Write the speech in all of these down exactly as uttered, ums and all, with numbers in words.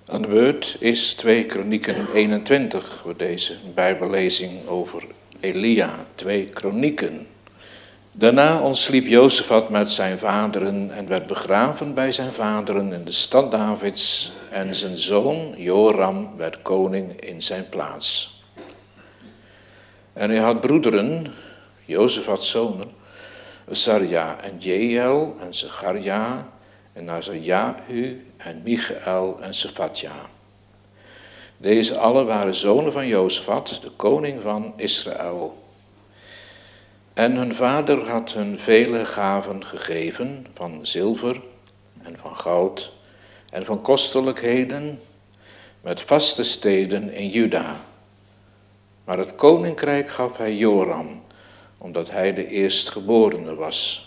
Aan de beurt is twee Kronieken eenentwintig voor deze bijbellezing over Elia, twee Kronieken. Daarna ontsliep Jozefat met zijn vaderen en werd begraven bij zijn vaderen in de stad Davids en zijn zoon Joram werd koning in zijn plaats. En hij had broederen, Jozefats zonen, Azaria en Jeiel en Zecharia en Azarjahu en Michael en Sephatja. Deze allen waren zonen van Jozefat, de koning van Israël. En hun vader had hun vele gaven gegeven van zilver en van goud en van kostelijkheden met vaste steden in Juda. Maar het koninkrijk gaf hij Joram, omdat hij de eerstgeborene was.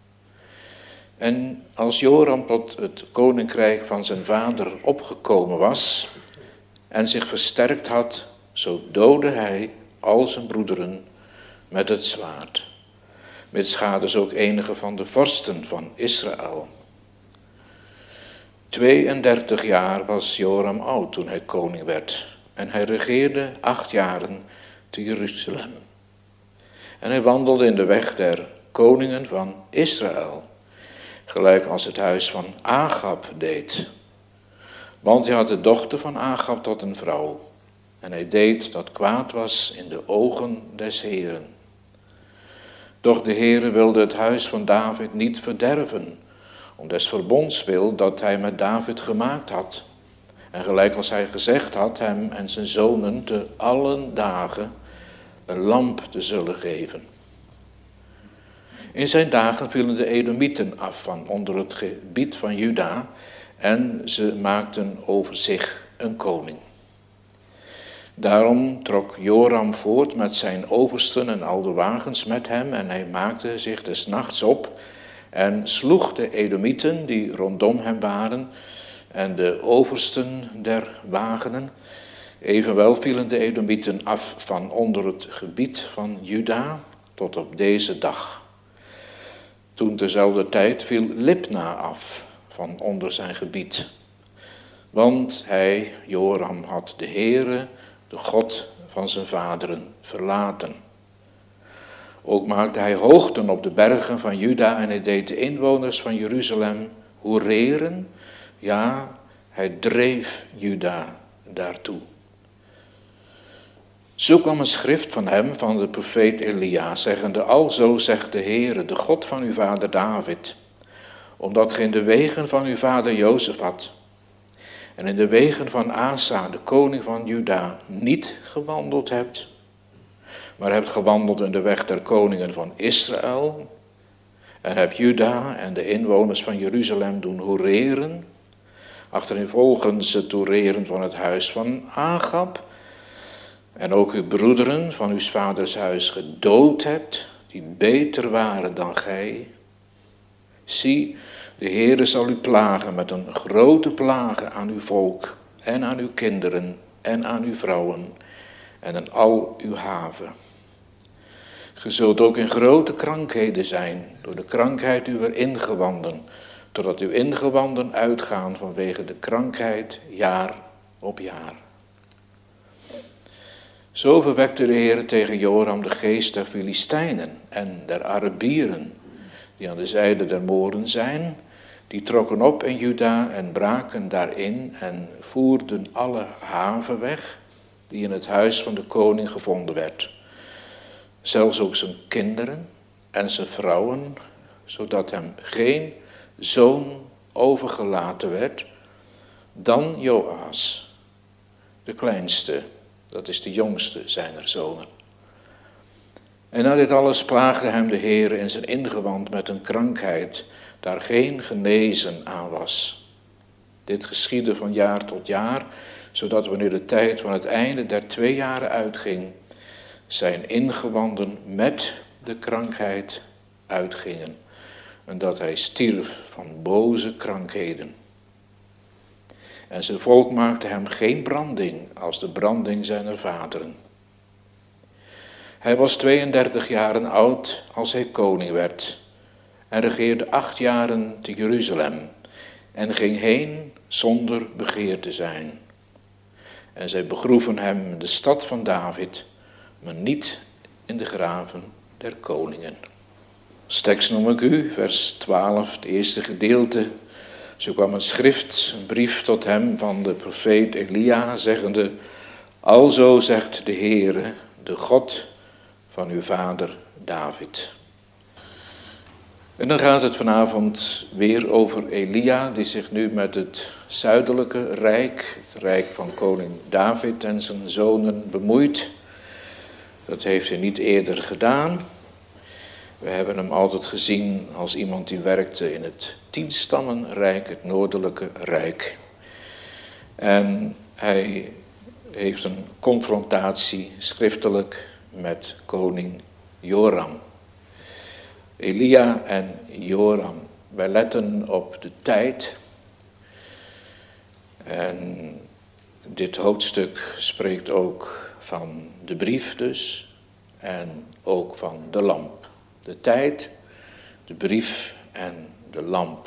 En als Joram tot het koninkrijk van zijn vader opgekomen was en zich versterkt had, zo doodde hij al zijn broederen met het zwaard. Mits schades ook enige van de vorsten van Israël. tweeëndertig jaar was Joram oud toen hij koning werd. En hij regeerde acht jaren te Jeruzalem. En hij wandelde in de weg der koningen van Israël. Gelijk als het huis van Agab deed. Want hij had de dochter van Agab tot een vrouw. En hij deed dat kwaad was in de ogen des Heeren. Doch de Heere wilde het huis van David niet verderven, om des verbonds wil dat hij met David gemaakt had. En gelijk als hij gezegd had hem en zijn zonen te allen dagen een lamp te zullen geven. In zijn dagen vielen de Edomieten af van onder het gebied van Juda en ze maakten over zich een koning. Daarom trok Joram voort met zijn oversten en al de wagens met hem en hij maakte zich des nachts op en sloeg de Edomieten die rondom hem waren en de oversten der wagenen. Evenwel vielen de Edomieten af van onder het gebied van Juda tot op deze dag. Toen tezelfde tijd viel Libna af van onder zijn gebied. Want hij, Joram, had de Heere, de God van zijn vaderen, verlaten. Ook maakte hij hoogten op de bergen van Juda en hij deed de inwoners van Jeruzalem hoereren. Ja, hij dreef Juda daartoe. Zo kwam een schrift van hem, van de profeet Elia, zeggende, alzo zegt de Heere, de God van uw vader David, omdat ge in de wegen van uw vader Jozefat en in de wegen van Asa, de koning van Juda, niet gewandeld hebt, maar hebt gewandeld in de weg der koningen van Israël en hebt Juda en de inwoners van Jeruzalem doen hoereren, achtereenvolgens het hoereren van het huis van Agab, en ook uw broederen van uw vaders huis gedood hebt, die beter waren dan gij. Zie, de Heere zal u plagen met een grote plage aan uw volk en aan uw kinderen en aan uw vrouwen en aan al uw haven. Ge zult ook in grote krankheden zijn door de krankheid uw ingewanden, totdat uw ingewanden uitgaan vanwege de krankheid jaar op jaar. Zo verwekte de Heer tegen Joram de geest der Filistijnen en der Arabieren, die aan de zijde der Mooren zijn. Die trokken op in Juda en braken daarin en voerden alle haven weg die in het huis van de koning gevonden werd. Zelfs ook zijn kinderen en zijn vrouwen, zodat hem geen zoon overgelaten werd dan Joas, de kleinste. Dat is de jongste zijner zonen. En na dit alles plaagde hem de Heer in zijn ingewand met een krankheid, daar geen genezen aan was. Dit geschiedde van jaar tot jaar, zodat wanneer de tijd van het einde der twee jaren uitging, zijn ingewanden met de krankheid uitgingen. En dat hij stierf van boze krankheden. En zijn volk maakte hem geen branding als de branding zijner vaderen. Hij was tweeëndertig jaren oud als hij koning werd en regeerde acht jaren te Jeruzalem en ging heen zonder begeerte zijn. En zij begroeven hem in de stad van David, maar niet in de graven der koningen. Als tekst noem ik u, vers twaalf, het eerste gedeelte. Zo kwam een schrift, een brief tot hem van de profeet Elia, zeggende: Alzo zegt de Heere, de God van uw vader David. En dan gaat het vanavond weer over Elia, die zich nu met het zuidelijke rijk, het rijk van koning David en zijn zonen, bemoeit. Dat heeft hij niet eerder gedaan. We hebben hem altijd gezien als iemand die werkte in het tienstammenrijk, het noordelijke rijk. En hij heeft een confrontatie schriftelijk met koning Joram. Elia en Joram. Wij letten op de tijd. En dit hoofdstuk spreekt ook van de brief dus. En ook van de lamp. De tijd, de brief en de lamp.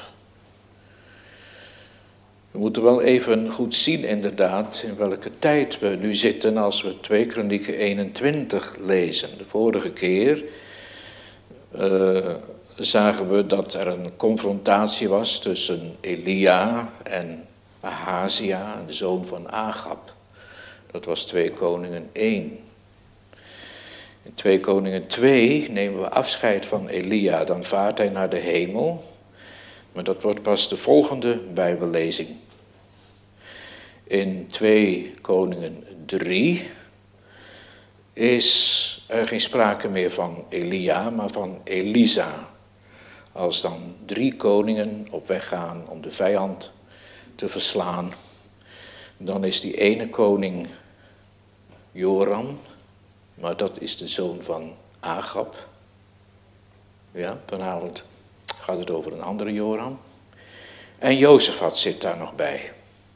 We moeten wel even goed zien inderdaad in welke tijd we nu zitten als we twee Kronieken eenentwintig lezen. De vorige keer uh, zagen we dat er een confrontatie was tussen Elia en Ahazia, de zoon van Agab. Dat was twee Koningen één. In twee Koningen twee nemen we afscheid van Elia, dan vaart hij naar de hemel. Maar dat wordt pas de volgende Bijbellezing. In twee Koningen drie is er geen sprake meer van Elia, maar van Elisa. Als dan drie koningen op weg gaan om de vijand te verslaan, dan is die ene koning Joram, maar dat is de zoon van Agab. Ja, vanavond gaat het over een andere Joram. En Jozefat zit daar nog bij.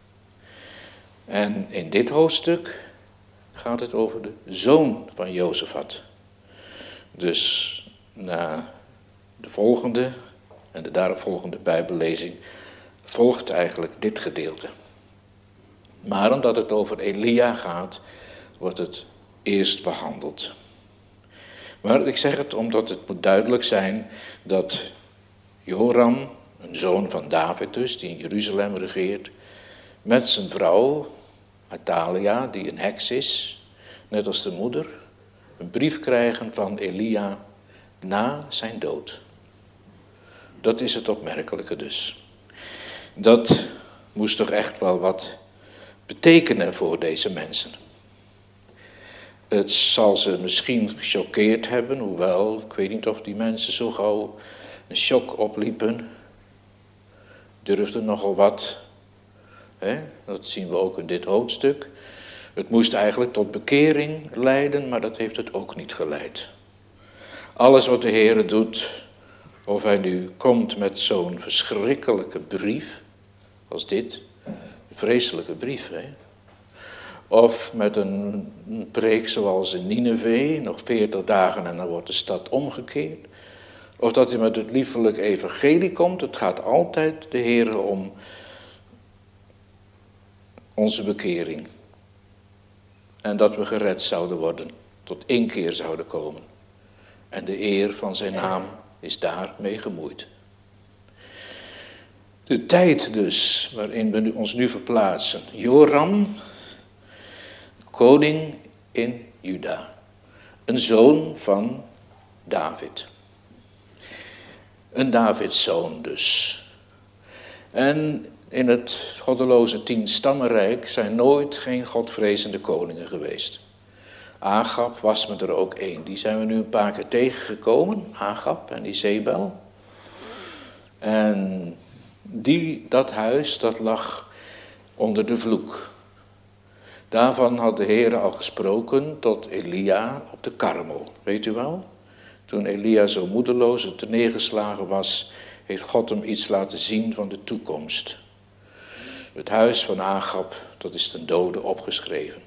En in dit hoofdstuk gaat het over de zoon van Jozefat. Dus na de volgende en de daaropvolgende Bijbellezing volgt eigenlijk dit gedeelte. Maar omdat het over Elia gaat, wordt het eerst behandeld. Maar ik zeg het omdat het moet duidelijk zijn dat Joram, een zoon van David dus, die in Jeruzalem regeert, met zijn vrouw Athalia, die een heks is, net als de moeder, een brief krijgen van Elia na zijn dood. Dat is het opmerkelijke dus. Dat moest toch echt wel wat betekenen voor deze mensen. Het zal ze misschien gechoqueerd hebben, hoewel, ik weet niet of die mensen zo gauw een shock opliepen. Durfden nogal wat. Hè? Dat zien we ook in dit hoofdstuk. Het moest eigenlijk tot bekering leiden, maar dat heeft het ook niet geleid. Alles wat de Heer doet, of hij nu komt met zo'n verschrikkelijke brief, als dit, een vreselijke brief, hè? Of met een preek zoals in Nineve, nog veertig dagen en dan wordt de stad omgekeerd. Of dat hij met het liefelijk evangelie komt, het gaat altijd de Heer om onze bekering. En dat we gered zouden worden, tot inkeer zouden komen. En de eer van zijn naam is daarmee gemoeid. De tijd dus, waarin we ons nu verplaatsen. Joram, koning in Juda. Een zoon van David. Een Davidszoon dus. En in het goddeloze tienstammenrijk zijn nooit geen godvrezende koningen geweest. Agab was me er ook één. Die zijn we nu een paar keer tegengekomen. Agab en Izebel. En die, dat huis, dat lag onder de vloek. Daarvan had de Heer al gesproken tot Elia op de Karmel. Weet u wel? Toen Elia zo moedeloos en terneergeslagen was, heeft God hem iets laten zien van de toekomst. Het huis van Agab, dat is ten dode opgeschreven.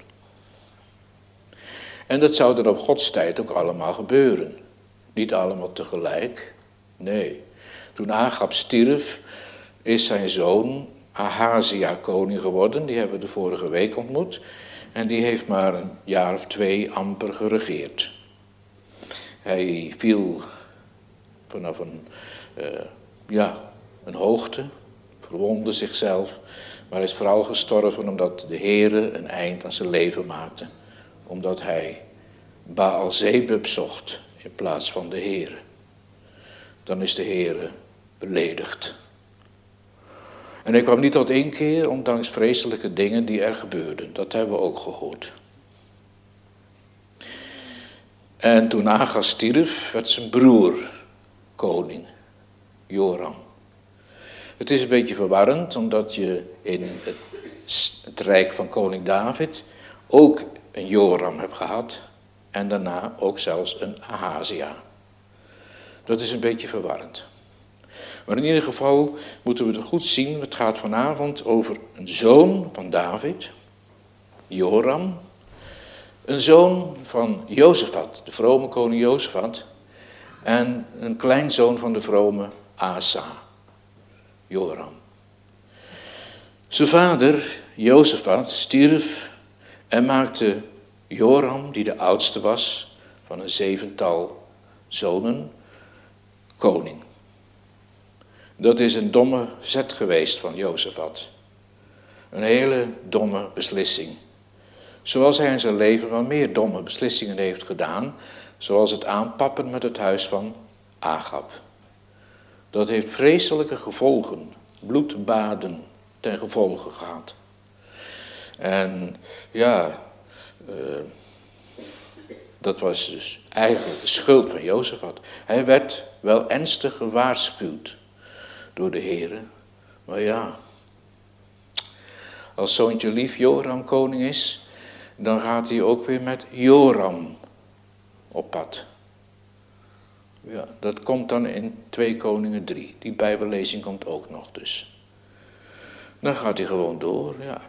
En dat zou dan op Gods tijd ook allemaal gebeuren. Niet allemaal tegelijk, nee. Toen Agab stierf, is zijn zoon Ahazia koning geworden. Die hebben we de vorige week ontmoet. En die heeft maar een jaar of twee amper geregeerd. Hij viel vanaf een, uh, ja, een hoogte, verwondde zichzelf. Maar hij is vooral gestorven omdat de Heere een eind aan zijn leven maakte. Omdat hij Baal-Zebub zocht in plaats van de Heere. Dan is de Heere beledigd. En hij kwam niet tot inkeer, ondanks vreselijke dingen die er gebeurden. Dat hebben we ook gehoord. En toen Achaz stierf, werd zijn broer koning, Joram. Het is een beetje verwarrend, omdat je in het, het rijk van koning David ook een Joram hebt gehad. En daarna ook zelfs een Ahazia. Dat is een beetje verwarrend. Maar in ieder geval moeten we het goed zien. Het gaat vanavond over een zoon van David, Joram. Een zoon van Jozefat, de vrome koning Jozefat. En een kleinzoon van de vrome Asa, Joram. Zijn vader, Jozefat, stierf en maakte Joram, die de oudste was van een zevental zonen, koning. Dat is een domme zet geweest van Jozefat. Een hele domme beslissing. Zoals hij in zijn leven wel meer domme beslissingen heeft gedaan. Zoals het aanpappen met het huis van Agab. Dat heeft vreselijke gevolgen. Bloedbaden ten gevolge gehad. En ja, uh, dat was dus eigenlijk de schuld van Jozefat. Hij werd wel ernstig gewaarschuwd door de Heere. Maar ja, als zoontje lief Joram koning is, dan gaat hij ook weer met Joram op pad. Ja, dat komt dan in twee Koningen drie. Die bijbellezing komt ook nog dus. Dan gaat hij gewoon door, ja.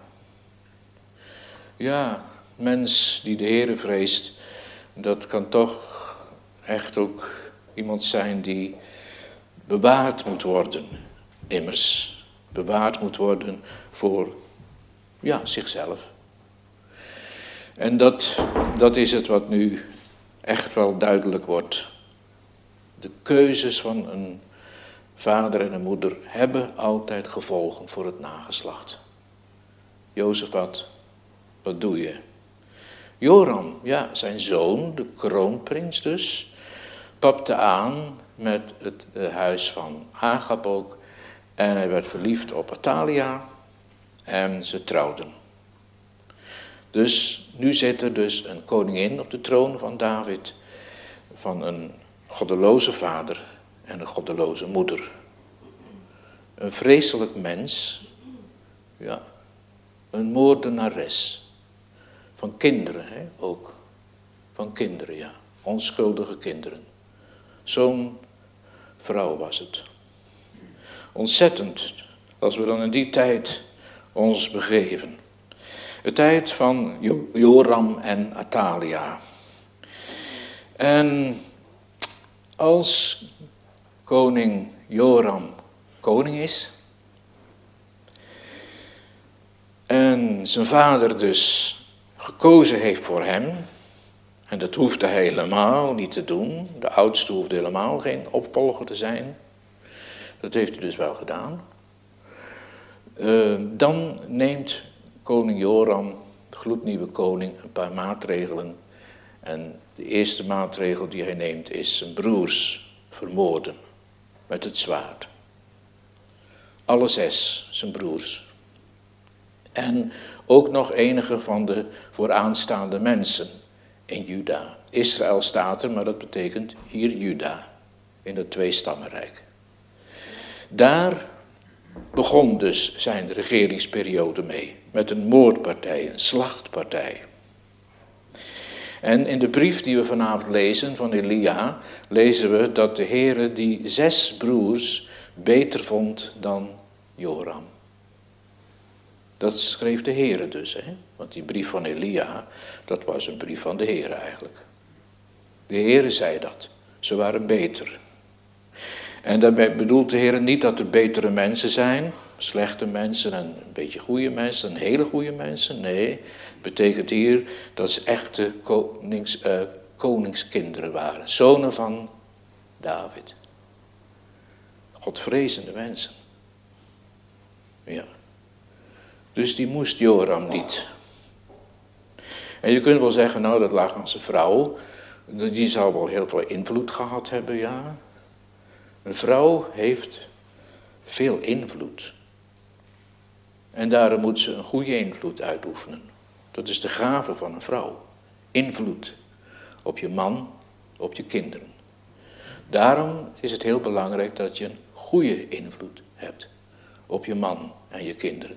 Ja, mens die de Heere vreest, dat kan toch echt ook iemand zijn die bewaard moet worden. Immers, bewaard moet worden voor, ja, zichzelf. En dat, dat is het wat nu echt wel duidelijk wordt. De keuzes van een vader en een moeder hebben altijd gevolgen voor het nageslacht. Jozefat, wat doe je? Joram, ja, zijn zoon, de kroonprins dus, papte aan met het huis van Agab ook. En hij werd verliefd op Athalia en ze trouwden. Dus nu zit er dus een koningin op de troon van David, van een goddeloze vader en een goddeloze moeder. Een vreselijk mens, ja, een moordenares. Van kinderen, hè, ook. Van kinderen, ja. Onschuldige kinderen. Zo'n vrouw was het. Ontzettend, als we dan in die tijd ons begeven. De tijd van Joram en Athalia. En als koning Joram koning is, en zijn vader dus gekozen heeft voor hem, en dat hoefde hij helemaal niet te doen, de oudste hoefde helemaal geen opvolger te zijn, dat heeft hij dus wel gedaan, uh, dan neemt koning Joram, de gloednieuwe koning, een paar maatregelen. En de eerste maatregel die hij neemt is zijn broers vermoorden met het zwaard. Alle zes, zijn broers. En ook nog enige van de vooraanstaande mensen in Juda. Israël staat er, maar dat betekent hier Juda, in het tweestammenrijk. Daar begon dus zijn regeringsperiode mee, met een moordpartij, een slachtpartij. En in de brief die we vanavond lezen van Elia, lezen we dat de Heere die zes broers beter vond dan Joram. Dat schreef de Heere dus, hè? Want die brief van Elia, dat was een brief van de Heere eigenlijk. De Heere zei dat, ze waren beter. En daarbij bedoelt de Heer niet dat er betere mensen zijn, slechte mensen en een beetje goede mensen en hele goede mensen. Nee, het betekent hier dat ze echte konings, uh, koningskinderen waren. Zonen van David. Godvrezende mensen. Ja. Dus die moest Joram niet. En je kunt wel zeggen, nou dat lag aan zijn vrouw. Die zou wel heel veel invloed gehad hebben, ja. Een vrouw heeft veel invloed. En daarom moet ze een goede invloed uitoefenen. Dat is de gave van een vrouw. Invloed op je man, op je kinderen. Daarom is het heel belangrijk dat je een goede invloed hebt op je man en je kinderen.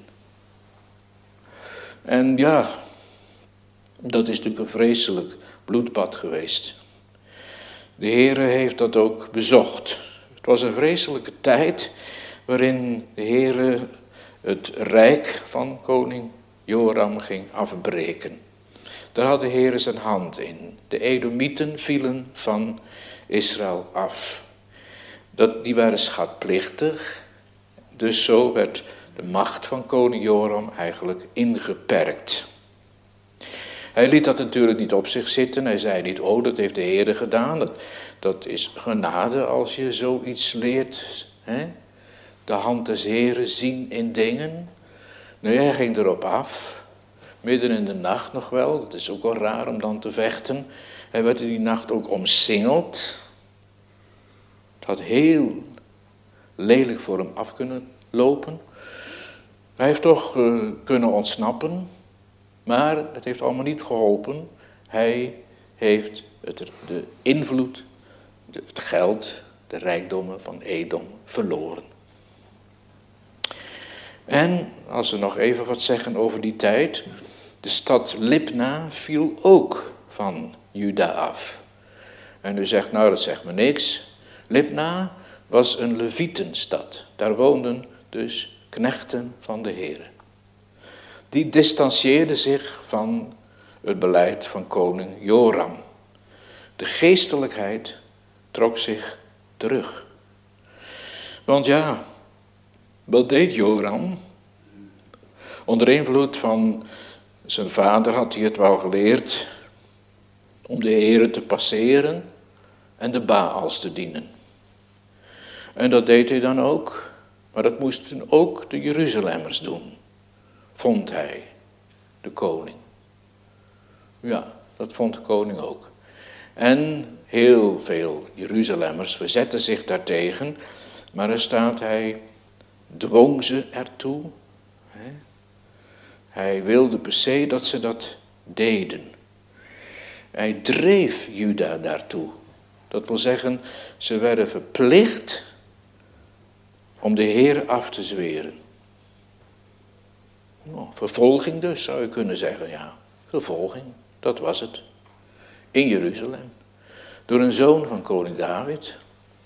En ja, dat is natuurlijk een vreselijk bloedbad geweest. De Heere heeft dat ook bezocht. Het was een vreselijke tijd waarin de Heere het rijk van koning Joram ging afbreken. Daar had de Heere zijn hand in. De Edomieten vielen van Israël af. Dat, die waren schatplichtig. Dus zo werd de macht van koning Joram eigenlijk ingeperkt. Hij liet dat natuurlijk niet op zich zitten. Hij zei niet, oh dat heeft de Heere gedaan. Dat, dat is genade als je zoiets leert. Hè? De hand des Heeren zien in dingen. Nee, hij ging erop af. Midden in de nacht nog wel. Dat is ook wel raar om dan te vechten. Hij werd in die nacht ook omsingeld. Het had heel lelijk voor hem af kunnen lopen. Hij heeft toch uh, kunnen ontsnappen. Maar het heeft allemaal niet geholpen. Hij heeft het, de invloed, de, het geld, de rijkdommen van Edom verloren. En als we nog even wat zeggen over die tijd. De stad Libna viel ook van Juda af. En u zegt, nou dat zegt me niks. Libna was een Levietenstad. Daar woonden dus knechten van de Heere. Die distancieerden zich van het beleid van koning Joram. De geestelijkheid trok zich terug. Want ja, wat deed Joram? Onder invloed van zijn vader had hij het wel geleerd om de Heere te passeren en de Baals te dienen. En dat deed hij dan ook, maar dat moesten ook de Jeruzalemmers doen, vond hij, de koning. Ja, dat vond de koning ook. En heel veel Jeruzalemmers verzetten zich daartegen, maar er staat, hij dwong ze ertoe. Hè? Hij wilde per se dat ze dat deden. Hij dreef Juda daartoe. Dat wil zeggen, ze werden verplicht om de Heer af te zweren. Nou, vervolging dus, zou je kunnen zeggen, ja. Vervolging, dat was het. In Jeruzalem. Door een zoon van koning David.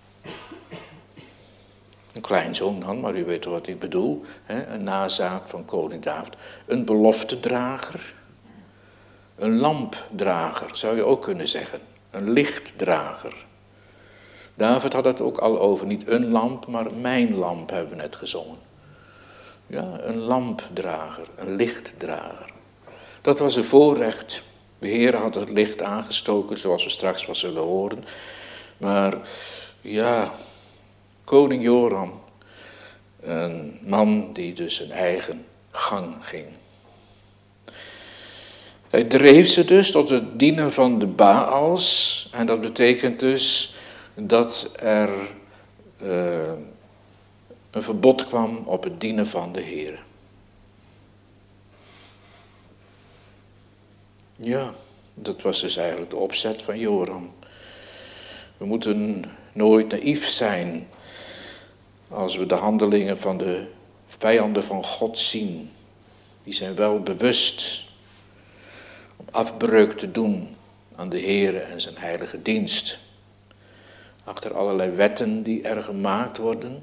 Een kleinzoon dan, maar u weet wat ik bedoel. Hè? Een nazaat van koning David. Een beloftedrager. Een lampdrager, zou je ook kunnen zeggen. Een lichtdrager. David had het ook al over, niet een lamp, maar mijn lamp hebben we net gezongen. Ja, een lampdrager, een lichtdrager. Dat was een voorrecht. De Heer had het licht aangestoken, zoals we straks wel zullen horen. Maar ja, koning Joram, een man die dus zijn eigen gang ging. Hij dreef ze dus tot het dienen van de Baals. En dat betekent dus dat er uh, een verbod kwam op het dienen van de Heer. Ja, dat was dus eigenlijk de opzet van Joram. We moeten nooit naïef zijn als we de handelingen van de vijanden van God zien. Die zijn wel bewust om afbreuk te doen aan de Heer en zijn heilige dienst. Achter allerlei wetten die er gemaakt worden.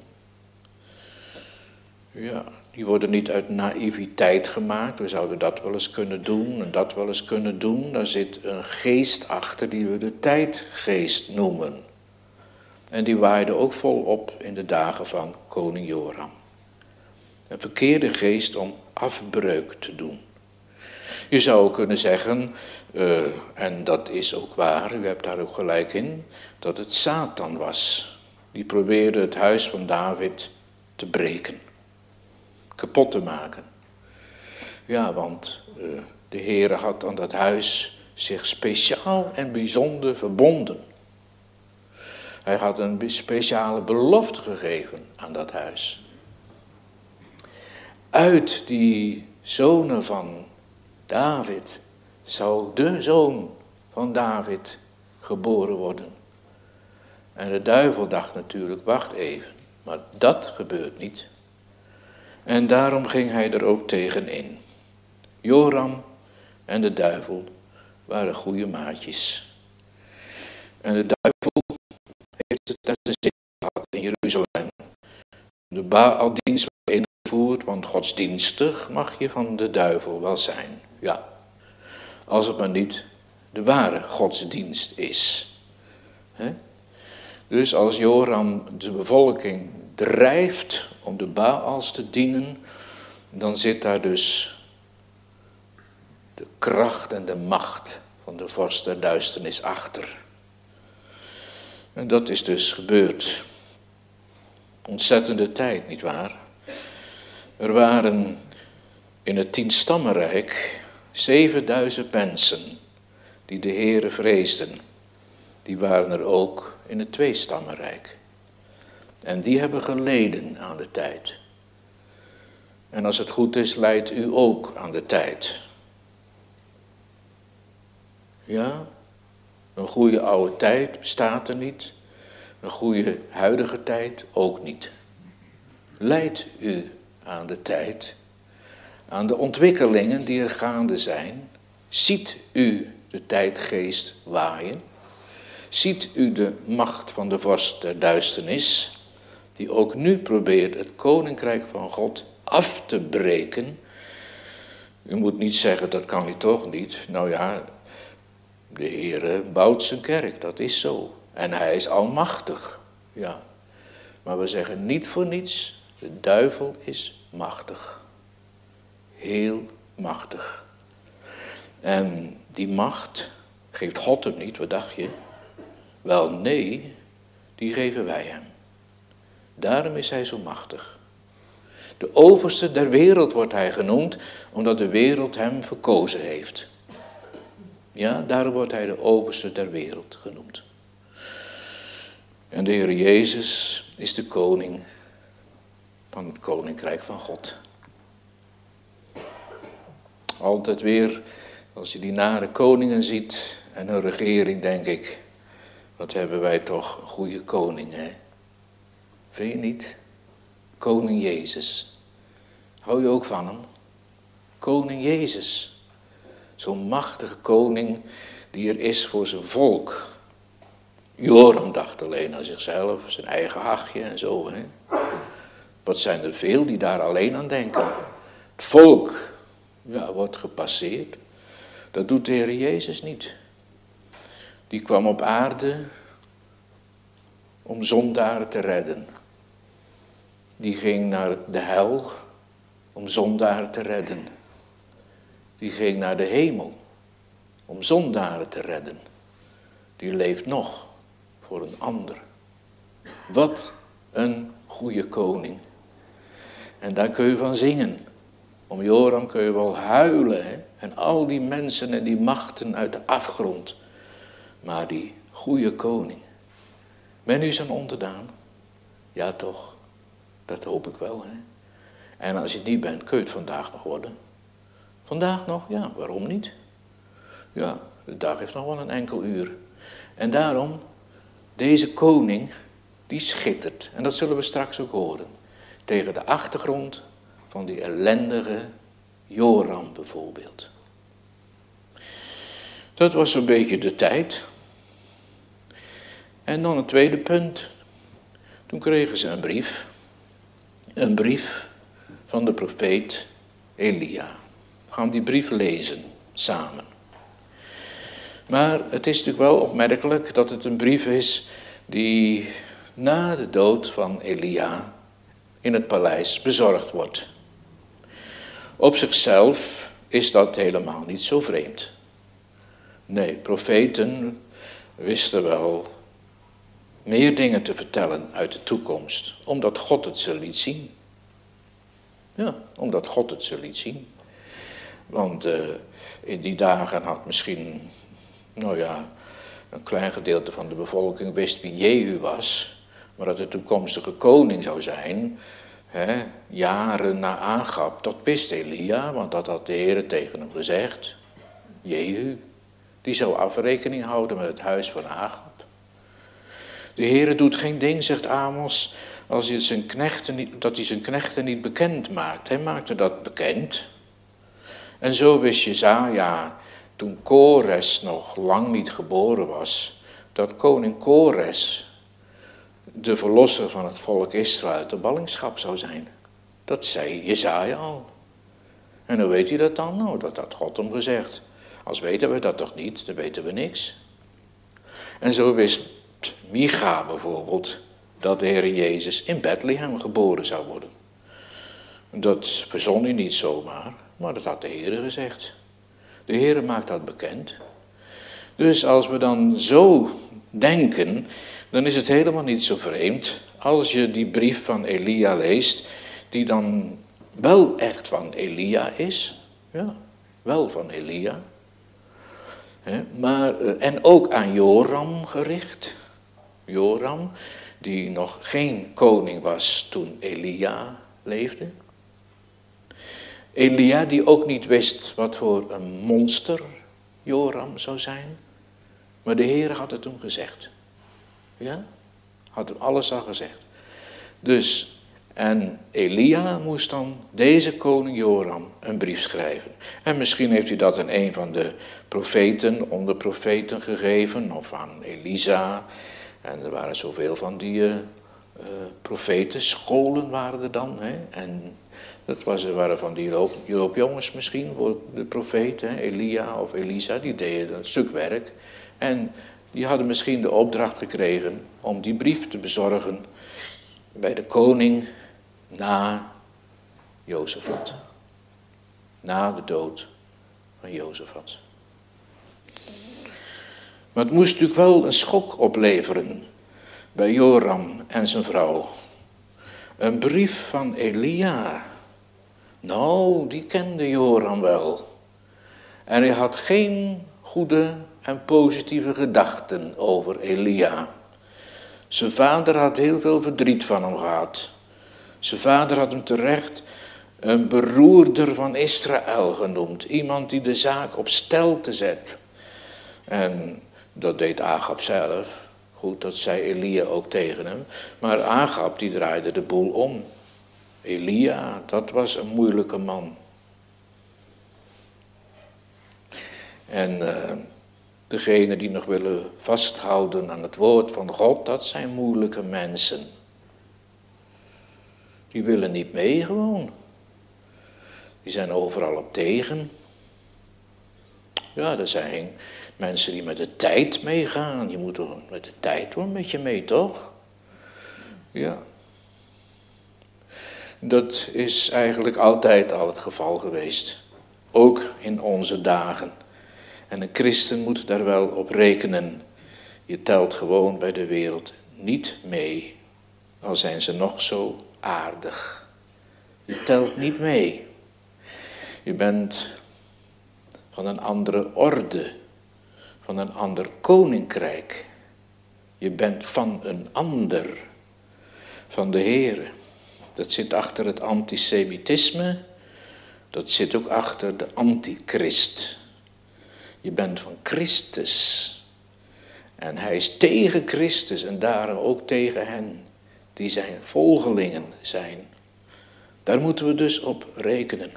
Ja, die worden niet uit naïviteit gemaakt. We zouden dat wel eens kunnen doen en dat wel eens kunnen doen. Daar zit een geest achter die we de tijdgeest noemen. En die waaide ook volop in de dagen van koning Joram. Een verkeerde geest om afbreuk te doen. Je zou kunnen zeggen, uh, en dat is ook waar, u hebt daar ook gelijk in, dat het Satan was. Die probeerde het huis van David te breken. Kapot te maken. Ja, want uh, de Heere had aan dat huis zich speciaal en bijzonder verbonden. Hij had een speciale belofte gegeven aan dat huis. Uit die zonen van David zou de zoon van David geboren worden. En de duivel dacht natuurlijk, wacht even, maar dat gebeurt niet. En daarom ging hij er ook tegen in. Joram en de duivel waren goede maatjes. En de duivel heeft het net de zin gehad in Jeruzalem. De Baaldienst werd ingevoerd, want godsdienstig mag je van de duivel wel zijn. Ja, als het maar niet de ware godsdienst is. He? Dus als Joram de bevolking drijft om de Baals te dienen, dan zit daar dus de kracht en de macht van de vorst der duisternis achter. En dat is dus gebeurd. Ontzettende tijd, nietwaar? Er waren in het tienstammenrijk zevenduizend mensen die de Heere vreesden. Die waren er ook in het tweestammenrijk. En die hebben geleden aan de tijd. En als het goed is, leidt u ook aan de tijd. Ja, een goede oude tijd bestaat er niet. Een goede huidige tijd ook niet. Leidt u aan de tijd, aan de ontwikkelingen die er gaande zijn? Ziet u de tijdgeest waaien? Ziet u de macht van de vorst der duisternis, die ook nu probeert het koninkrijk van God af te breken? U moet niet zeggen, dat kan hij toch niet. Nou ja, de Heere bouwt zijn kerk, dat is zo. En hij is almachtig, ja. Maar we zeggen niet voor niets, de duivel is machtig. Heel machtig. En die macht geeft God hem niet, wat dacht je? Wel nee, die geven wij hem. Daarom is hij zo machtig. De overste der wereld wordt hij genoemd, omdat de wereld hem verkozen heeft. Ja, daarom wordt hij de overste der wereld genoemd. En de Heer Jezus is de koning van het koninkrijk van God. Altijd weer, als je die nare koningen ziet en hun regering, denk ik, wat hebben wij toch een goede koning, hè? Vind je niet? Koning Jezus. Hou je ook van hem? Koning Jezus. Zo'n machtige koning die er is voor zijn volk. Joram dacht alleen aan zichzelf, zijn eigen hachje en zo. Hè? Wat zijn er veel die daar alleen aan denken. Het volk, ja, wordt gepasseerd. Dat doet de Heer Jezus niet. Die kwam op aarde om zondaren te redden. Die ging naar de hel om zondaren te redden. Die ging naar de hemel om zondaren te redden. Die leeft nog voor een ander. Wat een goede koning. En daar kun je van zingen. Om Joram kun je wel huilen. Hè? En al die mensen en die machten uit de afgrond. Maar die goede koning. Ben u zijn onderdaan? Ja toch. Dat hoop ik wel. Hè? En als je het niet bent, kun je het vandaag nog worden. Vandaag nog? Ja, waarom niet? Ja, de dag heeft nog wel een enkel uur. En daarom, deze koning, die schittert. En dat zullen we straks ook horen. Tegen de achtergrond van die ellendige Joram bijvoorbeeld. Dat was zo'n beetje de tijd. En dan het tweede punt. Toen kregen ze een brief. Een brief van de profeet Elia. We gaan die brief lezen samen. Maar het is natuurlijk wel opmerkelijk dat het een brief is die na de dood van Elia in het paleis bezorgd wordt. Op zichzelf is dat helemaal niet zo vreemd. Nee, profeten wisten wel meer dingen te vertellen uit de toekomst, omdat God het ze liet zien. Ja, omdat God het ze liet zien. Want uh, in die dagen had misschien, nou ja, een klein gedeelte van de bevolking wist wie Jehu was, maar dat de toekomstige koning zou zijn, hè, jaren na Agab, dat wist Elia, want dat had de Heer tegen hem gezegd. Jehu, die zou afrekening houden met het huis van Agab. De Heer doet geen ding, zegt Amos, als hij zijn knechten niet, dat hij zijn knechten niet bekend maakt. Hij maakte dat bekend. En zo wist Jesaja, toen Kores nog lang niet geboren was, dat koning Kores de verlosser van het volk Israël uit de ballingschap zou zijn. Dat zei Jesaja al. En hoe weet hij dat dan? Nou, dat had God hem gezegd. Als weten we dat toch niet, dan weten we niks. En zo wist Micha bijvoorbeeld dat de Heer Jezus in Bethlehem geboren zou worden. Dat verzon hij niet zomaar, maar dat had de Heer gezegd. De Heer maakt dat bekend. Dus als we dan zo denken, dan is het helemaal niet zo vreemd als je die brief van Elia leest, die dan wel echt van Elia is. Ja, wel van Elia. He, maar, en ook aan Joram gericht. Joram, die nog geen koning was toen Elia leefde. Elia, die ook niet wist wat voor een monster Joram zou zijn. Maar de Heer had het hem gezegd. Ja, had hem alles al gezegd. Dus, en Elia moest dan deze koning Joram een brief schrijven. En misschien heeft hij dat aan een van de profeten, onder profeten gegeven, of aan Elisa. En er waren zoveel van die uh, uh, profeten, scholen waren er dan. Hè? En dat was, waren van die loopjongens misschien, de profeten, hè? Elia of Elisa, die deden een stuk werk. En die hadden misschien de opdracht gekregen om die brief te bezorgen bij de koning na Jozefat. Na de dood van Jozefat. Maar het moest natuurlijk wel een schok opleveren bij Joram en zijn vrouw. Een brief van Elia. Nou, die kende Joram wel. En hij had geen goede en positieve gedachten over Elia. Zijn vader had heel veel verdriet van hem gehad. Zijn vader had hem terecht een beroerder van Israël genoemd. Iemand die de zaak op stelte zet. En dat deed Agab zelf. Goed, dat zei Elia ook tegen hem. Maar Agab die draaide de boel om. Elia, dat was een moeilijke man. En uh, degenen die nog willen vasthouden aan het woord van God, dat zijn moeilijke mensen. Die willen niet mee gewoon. Die zijn overal op tegen. Ja, er zijn mensen die met de tijd meegaan. Je moet toch met de tijd wel een beetje mee, toch? Ja. Dat is eigenlijk altijd al het geval geweest. Ook in onze dagen. En een christen moet daar wel op rekenen. Je telt gewoon bij de wereld niet mee. Al zijn ze nog zo aardig. Je telt niet mee. Je bent van een andere orde. Van een ander koninkrijk. Je bent van een ander. Van de Heere. Dat zit achter het antisemitisme. Dat zit ook achter de antichrist. Je bent van Christus. En hij is tegen Christus en daarom ook tegen hen die zijn volgelingen zijn. Daar moeten we dus op rekenen.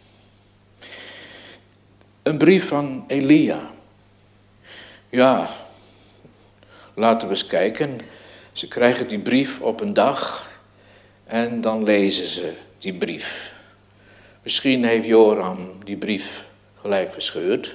Een brief van Elia. Ja, laten we eens kijken. Ze krijgen die brief op een dag en dan lezen ze die brief. Misschien heeft Joram die brief gelijk verscheurd.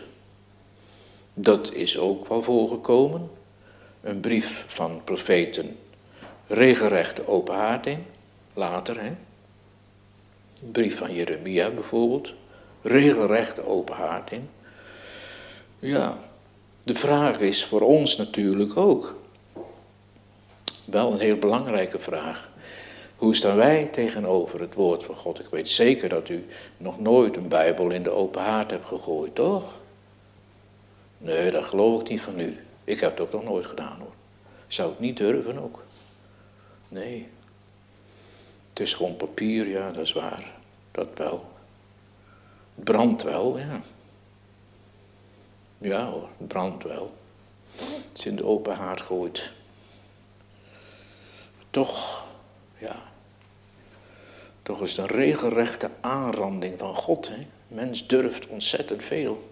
Dat is ook wel voorgekomen. Een brief van profeten regelrechte openharting, later, hè. Een brief van Jeremia bijvoorbeeld, regelrechte openharting. Ja, de vraag is voor ons natuurlijk ook, wel een heel belangrijke vraag. Hoe staan wij tegenover het woord van God? Ik weet zeker dat u nog nooit een Bijbel in de open haard hebt gegooid, toch? Nee, dat geloof ik niet van u. Ik heb het ook nog nooit gedaan, hoor. Zou ik niet durven ook. Nee. Het is gewoon papier, ja, dat is waar. Dat wel. Het brandt wel, ja. Ja hoor, het brandt wel. Het is in de open haard gegooid. Toch, ja. Toch is het een regelrechte aanranding van God, hè. Mens durft ontzettend veel.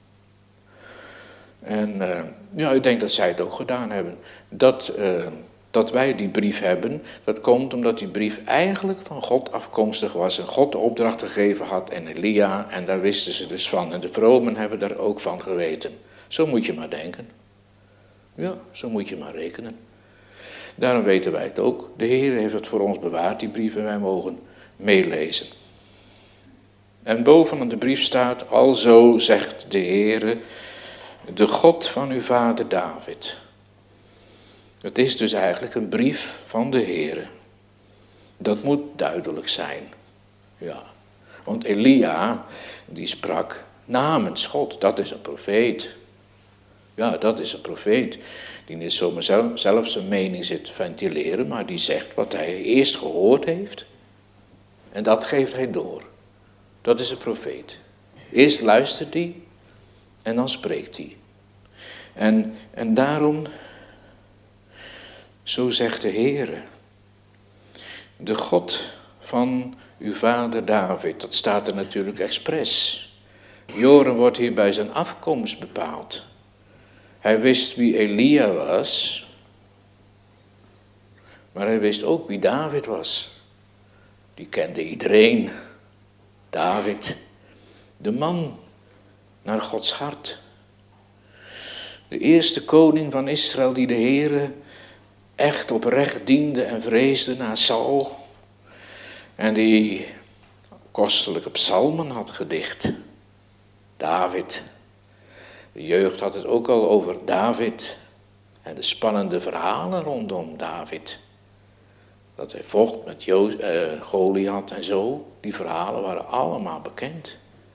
En uh, ja, ik denk dat zij het ook gedaan hebben. Dat, uh, dat wij die brief hebben, dat komt omdat die brief eigenlijk van God afkomstig was. En God de opdracht gegeven had en Elia, en daar wisten ze dus van. En de vromen hebben daar ook van geweten. Zo moet je maar denken. Ja, zo moet je maar rekenen. Daarom weten wij het ook. De Heer heeft het voor ons bewaard, die brief, en wij mogen meelezen. En bovenaan de brief staat, alzo zegt de Heer, de God van uw vader David. Het is dus eigenlijk een brief van de Heer. Dat moet duidelijk zijn. Ja. Want Elia, die sprak namens God. Dat is een profeet. Ja, dat is een profeet. Die niet zomaar zelf, zelf zijn mening zit te ventileren, maar die zegt wat hij eerst gehoord heeft. En dat geeft hij door. Dat is een profeet. Eerst luistert hij en dan spreekt hij. En, en daarom, zo zegt de Heer, de God van uw vader David, dat staat er natuurlijk expres. Joram wordt hier bij zijn afkomst bepaald. Hij wist wie Elia was, maar hij wist ook wie David was. Die kende iedereen. David, de man naar Gods hart. De eerste koning van Israël die de Heere echt oprecht diende en vreesde na Saul. En die kostelijke psalmen had gedicht. David. De jeugd had het ook al over David. En de spannende verhalen rondom David. Dat hij vocht met Jo- uh, Goliath en zo. Die verhalen waren allemaal bekend.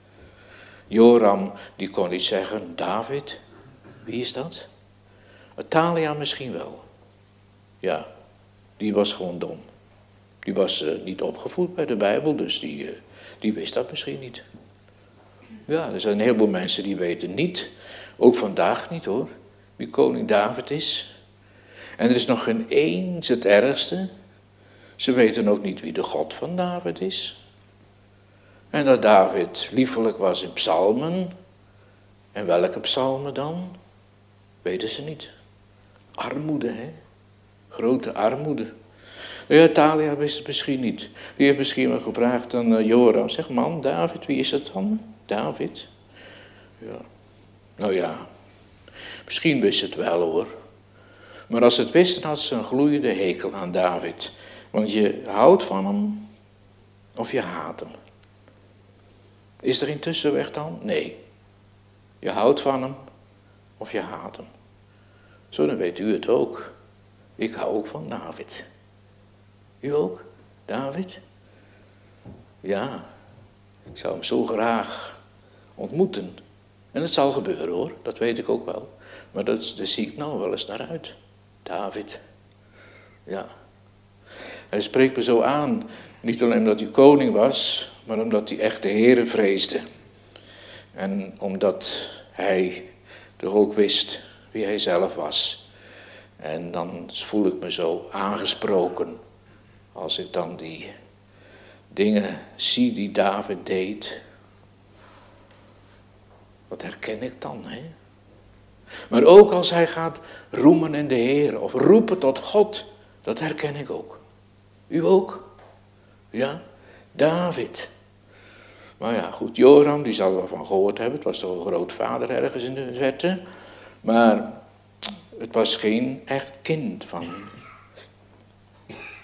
Joram, die kon niet zeggen, David, wie is dat? Athalia misschien wel. Ja, die was gewoon dom. Die was uh, niet opgevoed bij de Bijbel, dus die, uh, die wist dat misschien niet. Ja, er zijn een heleboel mensen die weten niet, ook vandaag niet hoor, wie koning David is. En er is nog geen eens het ergste. Ze weten ook niet wie de God van David is. En dat David liefelijk was in psalmen. En welke psalmen dan? Weten ze niet. Armoede, hè? Grote armoede. Ja, Thalia wist het misschien niet. Die heeft misschien wel gevraagd aan uh, Joram. Zeg man, David, wie is dat dan? David? Ja. Nou ja, misschien wist het wel hoor. Maar als ze het wisten, had ze een gloeiende hekel aan David. Want je houdt van hem of je haat hem. Is er een tussenweg dan? Nee. Je houdt van hem of je haat hem. Zo, dan weet u het ook. Ik hou ook van David. U ook? David? Ja. Ik zou hem zo graag ontmoeten. En het zal gebeuren hoor, dat weet ik ook wel. Maar dat, daar zie ik nou wel eens naar uit. David. Ja. Hij spreekt me zo aan. Niet alleen omdat hij koning was, maar omdat hij echt de Heere vreesde. En omdat hij toch ook wist wie hij zelf was. En dan voel ik me zo aangesproken. Als ik dan die dingen zie die David deed. Wat herken ik dan, hè? Maar ook als hij gaat roemen in de Heer of roepen tot God, dat herken ik ook. U ook? Ja, David. Maar ja, goed, Joram, die zal er wel van gehoord hebben. Het was toch een grootvader ergens in de verte. Maar het was geen echt kind van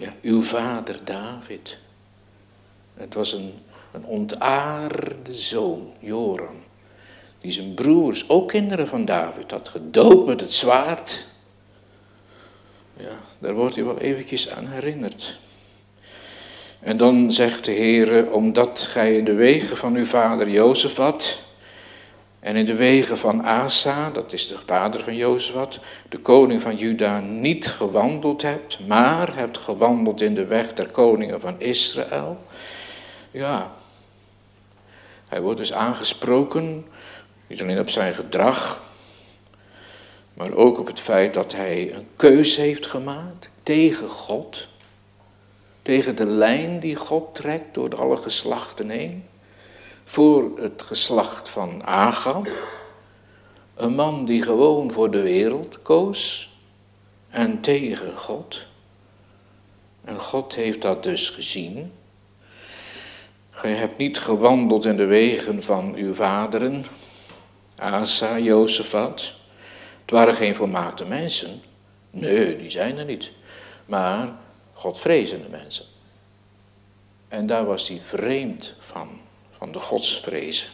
Ja, uw vader David. Het was een, een ontaarde zoon, Joram. Die zijn broers, ook kinderen van David, had gedood met het zwaard. Ja, daar wordt hij wel eventjes aan herinnerd. En dan zegt de Heer, omdat gij in de wegen van uw vader Jozefat en in de wegen van Asa, dat is de vader van Jozefat, de koning van Juda, niet gewandeld hebt, maar hebt gewandeld in de weg der koningen van Israël. Ja, hij wordt dus aangesproken, niet alleen op zijn gedrag, maar ook op het feit dat hij een keus heeft gemaakt tegen God. Tegen de lijn die God trekt door alle geslachten heen. Voor het geslacht van Agab. Een man die gewoon voor de wereld koos. En tegen God. En God heeft dat dus gezien. Gij hebt niet gewandeld in de wegen van uw vaderen. Asa, Jozefat. Het waren geen volmaakte mensen. Nee, die zijn er niet. Maar Godvrezende mensen. En daar was hij vreemd van, van de godsvrezen.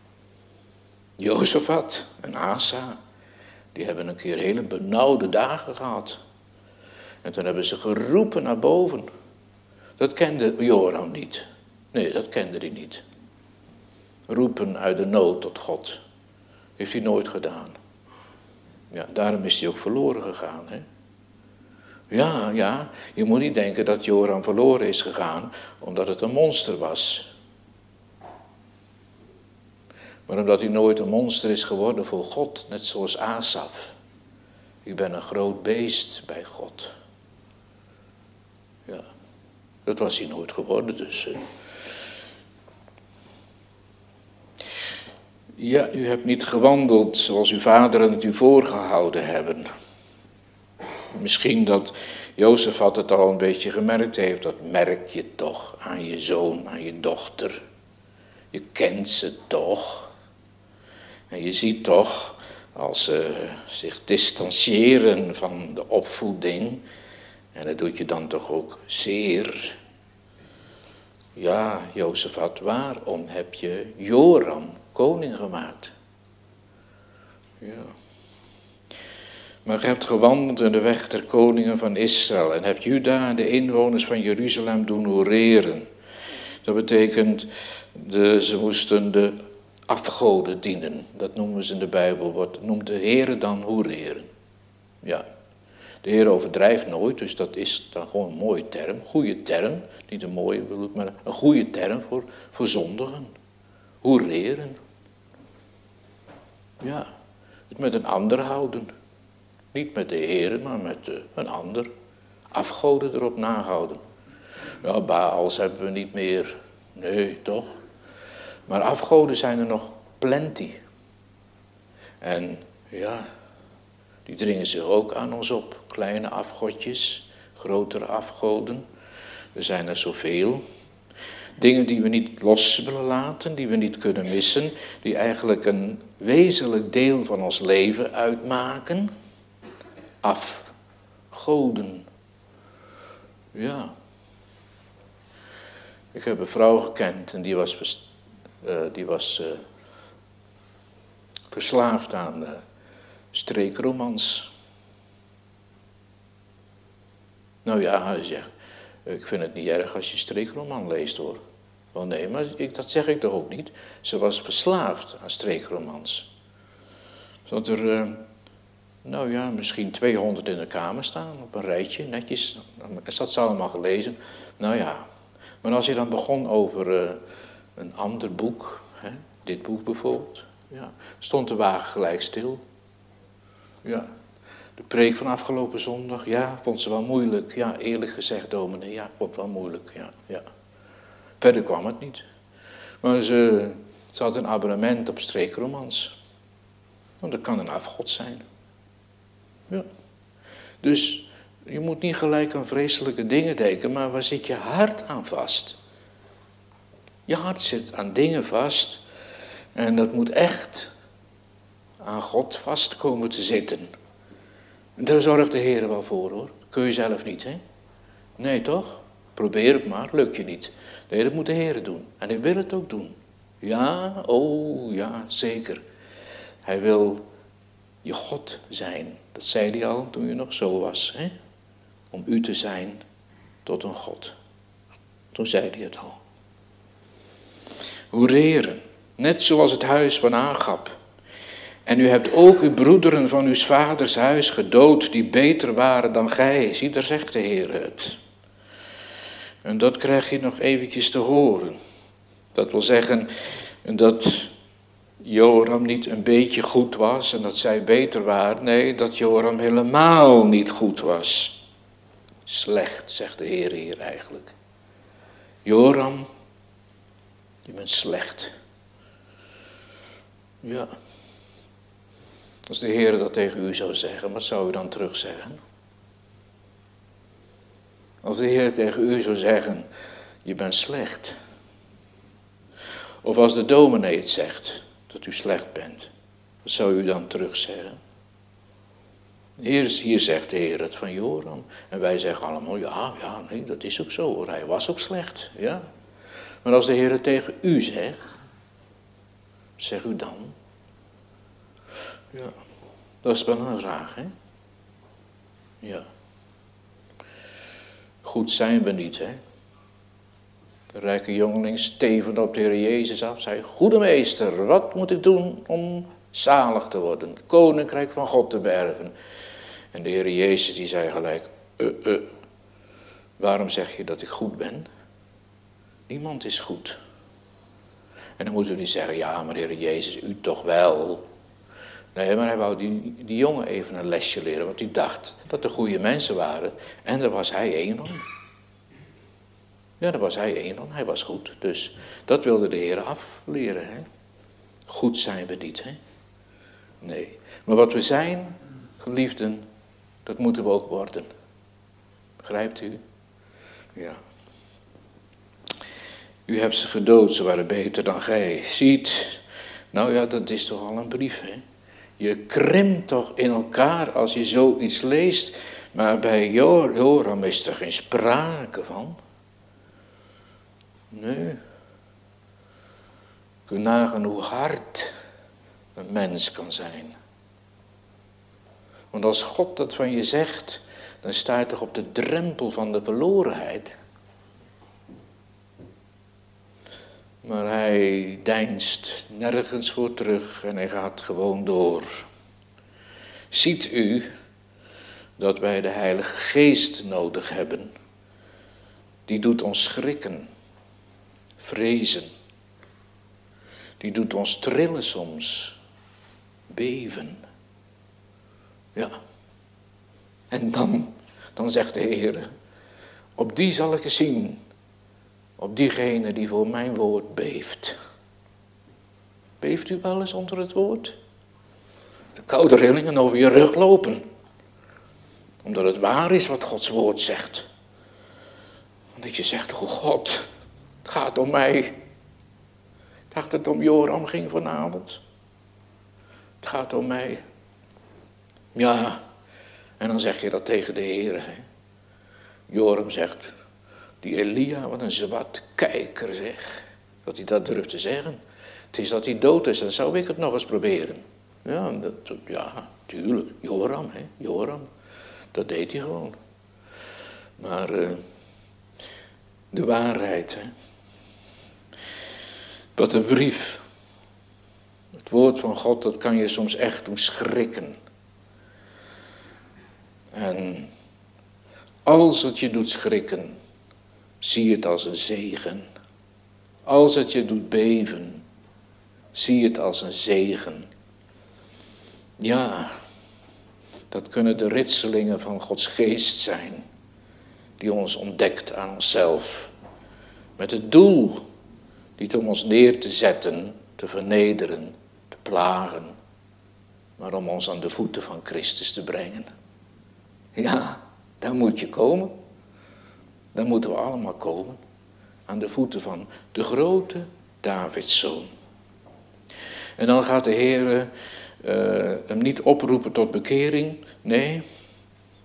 Jozefat en Asa, die hebben een keer hele benauwde dagen gehad. En toen hebben ze geroepen naar boven. Dat kende Joram niet. Nee, dat kende hij niet. Roepen uit de nood tot God. Heeft hij nooit gedaan. Ja, daarom is hij ook verloren gegaan, hè. Ja, ja, je moet niet denken dat Joram verloren is gegaan omdat het een monster was. Maar omdat hij nooit een monster is geworden voor God, net zoals Asaf. Ik ben een groot beest bij God. Ja, dat was hij nooit geworden dus. Ja, u hebt niet gewandeld zoals uw vaderen het u voorgehouden hebben. Misschien dat Jozefat het al een beetje gemerkt heeft. Dat merk je toch aan je zoon, aan je dochter. Je kent ze toch. En je ziet toch, als ze zich distancieren van de opvoeding. En dat doet je dan toch ook zeer. Ja, Jozefat, waarom heb je Joram koning gemaakt? Ja. Maar je hebt gewandeld in de weg der koningen van Israël en hebt Juda en de inwoners van Jeruzalem doen horeren. Dat betekent, de, ze moesten de afgoden dienen. Dat noemen ze in de Bijbel, wat noemt de Heer dan horeren. Ja, de Heer overdrijft nooit, dus dat is dan gewoon een mooie term. Goede term, niet een mooie bedoeld, maar een goede term voor, voor zondigen. Horeren. Ja, het met een ander houden. Niet met de Heer, maar met uh, een ander. Afgoden erop nahouden. Ja, Baals hebben we niet meer. Nee, toch? Maar afgoden zijn er nog plenty. En ja, die dringen zich ook aan ons op. Kleine afgodjes, grotere afgoden. Er zijn er zoveel. Dingen die we niet los willen laten, die we niet kunnen missen. Die eigenlijk een wezenlijk deel van ons leven uitmaken. Afgoden. Ja. Ik heb een vrouw gekend en die was, uh, die was uh, verslaafd aan uh, streekromans. Nou ja, zeg, ik vind het niet erg als je streekroman leest hoor. Wel nee, maar ik, dat zeg ik toch ook niet. Ze was verslaafd aan streekromans. Zodat er... Uh, Nou ja, misschien tweehonderd in de kamer staan, op een rijtje, netjes. Dat had ze allemaal gelezen. Nou ja, maar als je dan begon over uh, een ander boek, hè, dit boek bijvoorbeeld, ja, stond de wagen gelijk stil. Ja, de preek van afgelopen zondag, ja, vond ze wel moeilijk. Ja, eerlijk gezegd, dominee, ja, vond wel moeilijk, ja, ja. Verder kwam het niet. Maar ze, ze had een abonnement op streekromans. Want dat kan een afgod zijn. Ja. Dus je moet niet gelijk aan vreselijke dingen denken, maar waar zit je hart aan vast? Je hart zit aan dingen vast en dat moet echt aan God vast komen te zitten. En daar zorgt de Heer wel voor hoor. Kun je zelf niet, hè? Nee, toch? Probeer het maar, lukt je niet. Nee, dat moet de Heer doen. En hij wil het ook doen. Ja, oh ja, zeker. Hij wil je God zijn. Dat zei hij al toen je nog zo was. Hè? Om u te zijn tot een God. Toen zei hij het al. Hoereren, net zoals het huis van Agab. En u hebt ook uw broederen van uw vaders huis gedood, die beter waren dan gij. Zie, daar zegt de Heer het. En dat krijg je nog eventjes te horen. Dat wil zeggen dat Joram niet een beetje goed was en dat zij beter waren. Nee, dat Joram helemaal niet goed was. Slecht, zegt de Heer hier eigenlijk. Joram, je bent slecht. Ja. Als de Heer dat tegen u zou zeggen, wat zou u dan terug zeggen? Als de Heer tegen u zou zeggen, je bent slecht. Of als de dominee het zegt, dat u slecht bent. Wat zou u dan terug zeggen? Hier, hier zegt de Heer het van Joram. En wij zeggen allemaal, ja, ja, nee, dat is ook zo hoor. Hij was ook slecht, ja. Maar als de Heer het tegen u zegt, zeg u dan? Ja, dat is wel een vraag, hè? Ja. Goed zijn we niet, hè? De rijke jongeling stevende op de Heer Jezus af, zei, goede meester, wat moet ik doen om zalig te worden, het koninkrijk van God te beërven? En de Heer Jezus die zei gelijk, uh, uh, waarom zeg je dat ik goed ben? Niemand is goed. En dan moeten we niet zeggen, ja, maar de Heer Jezus, u toch wel. Nee, maar hij wou die, die jongen even een lesje leren, want die dacht dat er goede mensen waren. En daar was hij één van. Ja, daar was hij één van. Hij was goed. Dus dat wilde de Heer afleren. Hè? Goed zijn we niet, hè? Nee. Maar wat we zijn, geliefden, dat moeten we ook worden. Begrijpt u? Ja. U hebt ze gedood, ze waren beter dan gij. Ziet, nou ja, dat is toch al een brief, hè? Je krimpt toch in elkaar als je zoiets leest. Maar bij Joram is er geen sprake van. Nee. Kun nagaan hoe hard een mens kan zijn. Want als God dat van je zegt, dan sta je toch op de drempel van de verlorenheid. Maar hij deinst nergens voor terug en hij gaat gewoon door. Ziet u dat wij de Heilige Geest nodig hebben? Die doet ons schrikken, vrezen. Die doet ons trillen soms, beven. Ja. En dan, dan zegt de Heer, op die zal ik eens zien. Op diegene die voor mijn woord beeft. Beeft u wel eens onder het woord? De koude rillingen over je rug lopen. Omdat het waar is wat Gods woord zegt. Omdat je zegt, oh God, het gaat om mij. Ik dacht dat het om Joram ging vanavond. Het gaat om mij. Ja, en dan zeg je dat tegen de Heer. Hè? Joram zegt, die Elia, wat een zwart kijker zeg. Dat hij dat durft te zeggen. Het is dat hij dood is, dan zou ik het nog eens proberen. Ja, dat, ja tuurlijk. Joram, hè. Joram. Dat deed hij gewoon. Maar uh, de waarheid, hè. Wat een brief. Het woord van God, dat kan je soms echt doen schrikken. En als het je doet schrikken, zie het als een zegen. Als het je doet beven, zie het als een zegen. Ja, dat kunnen de ritselingen van Gods geest zijn, die ons ontdekt aan onszelf. Met het doel niet om ons neer te zetten, te vernederen, te plagen, maar om ons aan de voeten van Christus te brengen. Ja, daar moet je komen. Daar moeten we allemaal komen. Aan de voeten van de grote Davidszoon. En dan gaat de Heer uh, hem niet oproepen tot bekering. Nee,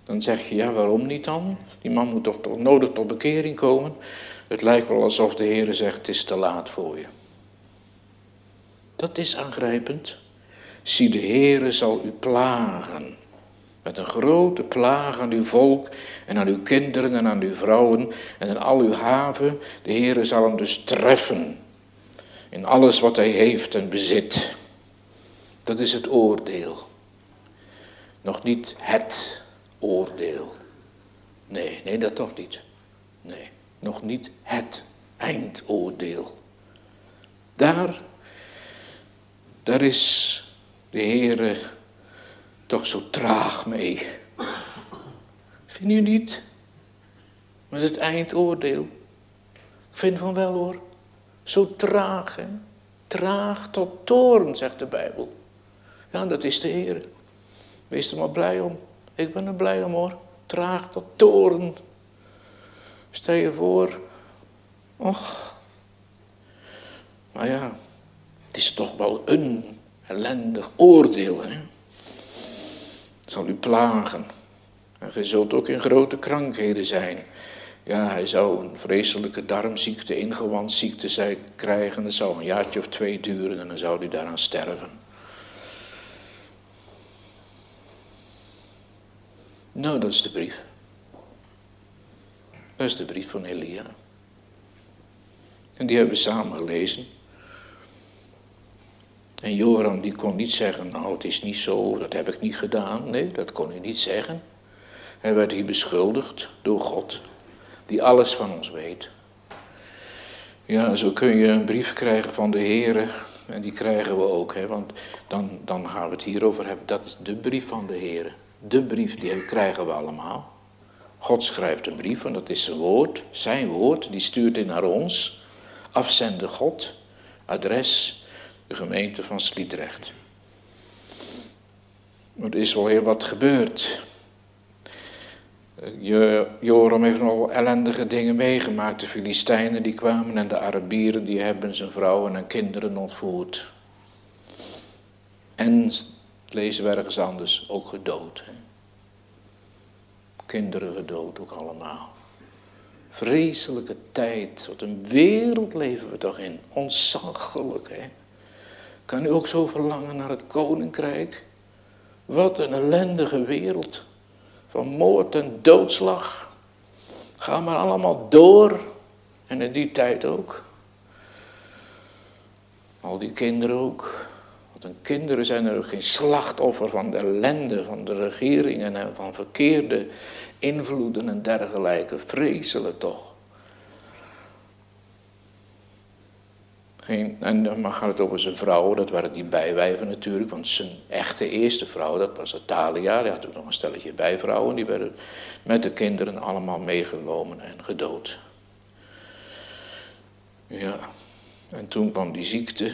Dan zeg je, ja, waarom niet dan? Die man moet toch, toch nodig tot bekering komen? Het lijkt wel alsof de Heer zegt, het is te laat voor je. Dat is aangrijpend. Zie, de Heer zal u plagen. Met een grote plaag aan uw volk en aan uw kinderen en aan uw vrouwen en aan al uw haven. De Heer zal hem dus treffen in alles wat hij heeft en bezit. Dat is het oordeel. Nog niet het oordeel. Nee, nee, dat toch niet. Nee, nog niet het eindoordeel. Daar, daar is de Heere toch zo traag mee. Vind u niet? Met het eindoordeel. Ik vind van wel hoor. Zo traag, hè. Traag tot toorn, zegt de Bijbel. Ja, dat is de Heer. Wees er maar blij om. Ik ben er blij om hoor. Traag tot toorn. Stel je voor. Och. Maar ja, het is toch wel een ellendig oordeel, hè. Het zal u plagen. En gij zult ook in grote krankheden zijn. Ja, hij zou een vreselijke darmziekte, ingewandziekte zijn, krijgen. Dat zou een jaartje of twee duren en dan zou hij daaraan sterven. Nou, dat is de brief. Dat is de brief van Elia. En die hebben we samen gelezen. En Joram die kon niet zeggen, nou het is niet zo, dat heb ik niet gedaan. Nee, dat kon hij niet zeggen. Hij werd hier beschuldigd door God, die alles van ons weet. Ja, zo kun je een brief krijgen van de Heere. En die krijgen we ook, hè, want dan, dan gaan we het hierover hebben. Dat is de brief van de Heere. De brief, die krijgen we allemaal. God schrijft een brief en dat is zijn woord, zijn woord. Die stuurt hij naar ons. Afzende God. Adres, de gemeente van Sliedrecht. Er is wel heel wat gebeurd. Joram heeft nog ellendige dingen meegemaakt. De Filistijnen die kwamen en de Arabieren die hebben zijn vrouwen en kinderen ontvoerd. En, lezen we ergens anders, ook gedood. Hè? Kinderen gedood ook allemaal. Vreselijke tijd. Wat een wereld leven we toch in. Ontzaglijk, hè. Kan u ook zo verlangen naar het koninkrijk? Wat een ellendige wereld. Van moord en doodslag. Ga maar allemaal door. En in die tijd ook. Al die kinderen ook. Want een kinderen zijn er ook geen slachtoffer van de ellende van de regeringen en van verkeerde invloeden en dergelijke. Vreselijk toch. Geen, en dan gaat het over zijn vrouw, dat waren die bijwijven natuurlijk, want zijn echte eerste vrouw, dat was Atalia, die had ook nog een stelletje bijvrouwen, die werden met de kinderen allemaal meegenomen en gedood. Ja, en toen kwam die ziekte.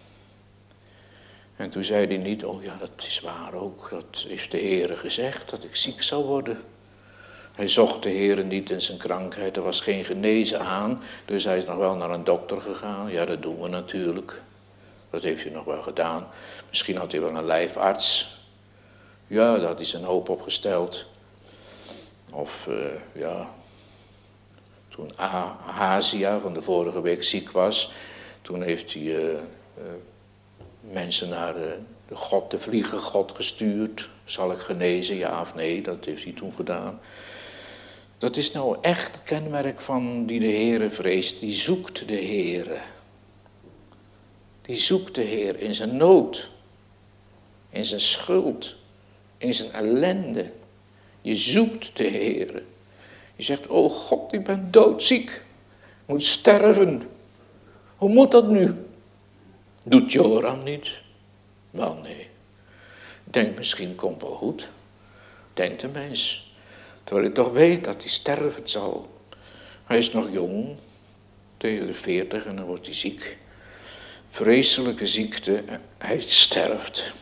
En toen zei hij niet, oh ja, dat is waar ook, dat heeft de Heere gezegd, dat ik ziek zou worden. Hij zocht de Heere niet in zijn krankheid, er was geen genezen aan, dus hij is nog wel naar een dokter gegaan. Ja, dat doen we natuurlijk. Dat heeft hij nog wel gedaan. Misschien had hij wel een lijfarts. Ja, daar had hij zijn hoop op gesteld. Of, uh, ja, toen Ahazia van de vorige week ziek was, toen heeft hij uh, uh, mensen naar uh, de God, de vliegen God gestuurd. Zal ik genezen, ja of nee? Dat heeft hij toen gedaan. Dat is nou echt het kenmerk van die de Heere vreest. Die zoekt de Heere. Die zoekt de Heer in zijn nood. In zijn schuld. In zijn ellende. Je zoekt de Heere. Je zegt, oh God, ik ben doodziek. Ik moet sterven. Hoe moet dat nu? Doet Joram niet? Wel nee. Denk misschien komt wel goed. Denkt de mens. Terwijl ik toch weet dat hij sterven zal. Hij is nog jong, tegen de veertig en dan wordt hij ziek. Vreselijke ziekte en hij sterft.